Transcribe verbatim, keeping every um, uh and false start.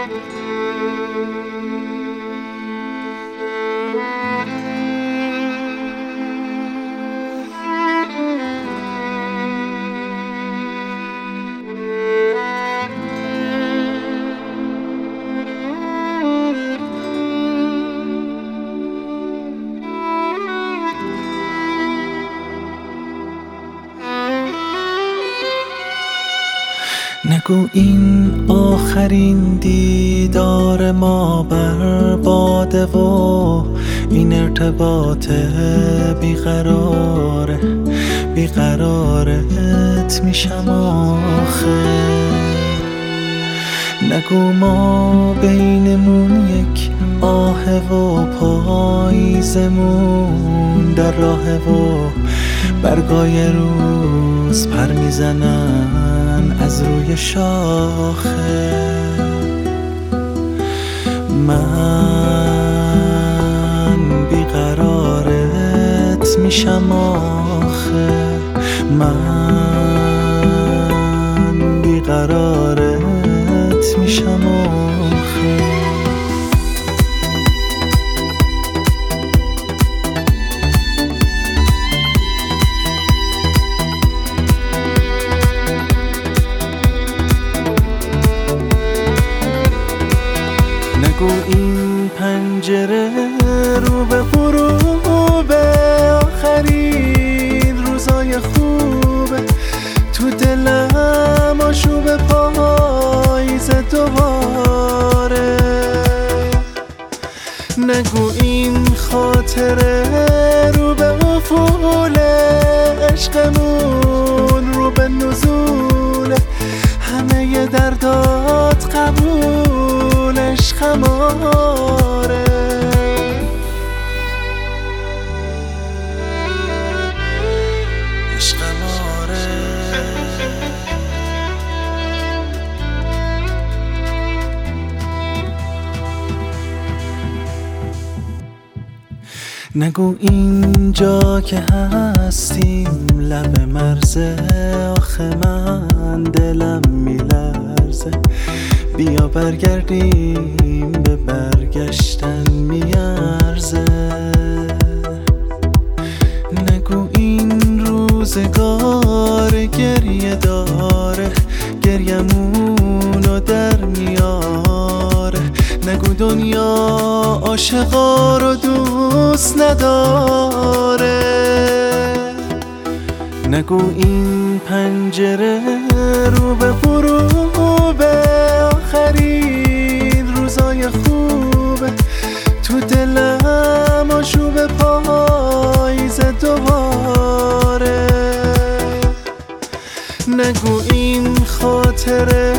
نگو این آخرین دیدار ما برباده و این ارتباط بیقراره بیقرارت میشم آخه. نگو ما بینمون یک آه و پاییزمون در راه و برگای روز پر میزنن از روی شاخه. من بیقرارت میشم آخه، من بیقرارت میشم آخه. نگو این پنجره رو به غروبه، آخرین روزای خوبه، تو دلم آشوب پاییز دوباره. نگو این خاطره رو به افول عشقمون رو به نزوله، همه دردات قبولش خماره. عشق ماره نگو اینجا که هستیم لب مرزه، آخه من دلم میلرزه. بیا برگردیم به برگشتن میارزه. نگو این روزگار گریه داره، گریمونو در میاره. نگو دنیا عاشقا رو دوست نداره. نگو این پنجره رو به غروبه، آخرین روزای خوبه، تو دلم آشوب پاییز دوباره. نگو این خاطره